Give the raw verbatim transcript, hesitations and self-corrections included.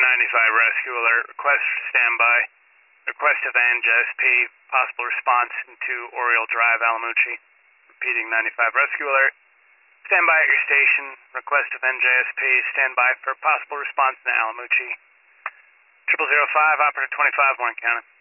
ninety-five rescue alert. Request for standby. Request of N J S P. Possible response into Oriole Drive, Alamucci. Repeating ninety-five rescue alert. Stand by at your station. Request of N J S P. Stand by for possible response to Alamucci. Triple zero five, operator twenty-five, Warren County.